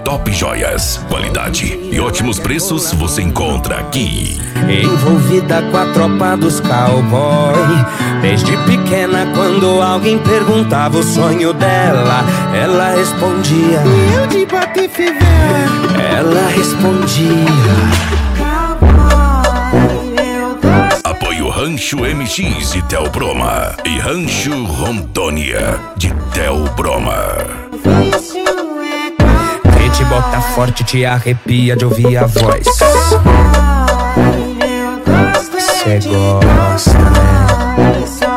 Top Joias. Qualidade e ótimos preços você encontra aqui. Envolvida com a tropa dos cowboy. Desde pequena, quando alguém perguntava o sonho dela, ela respondia: eu de Patife velho. Ela respondia: Apoio Rancho MX de Tel Broma e Rancho Rondônia de Tel Broma. Quem te bota forte te arrepia de ouvir a voz. Cê gosta, né?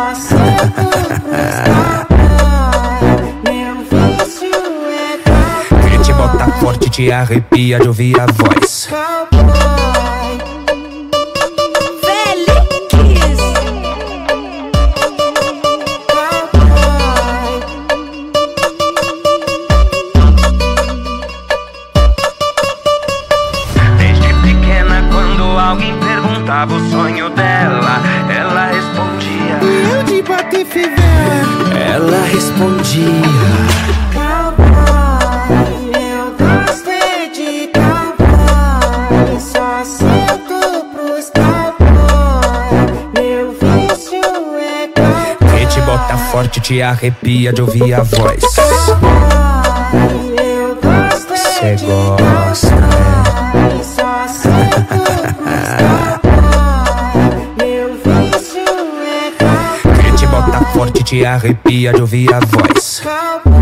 Quem te bota forte te arrepia de ouvir a voz. Alguém perguntava o sonho dela, ela respondia: eu de Patife velho. Ela respondia: cowboy, eu gosto é de cowboy. Só sinto pros cowboy. Meu vício é cowboy. Quem te bota forte te arrepia de ouvir a voz. Eu gosto é de gosta, né? Quem te bota forte te arrepia de ouvir a voz.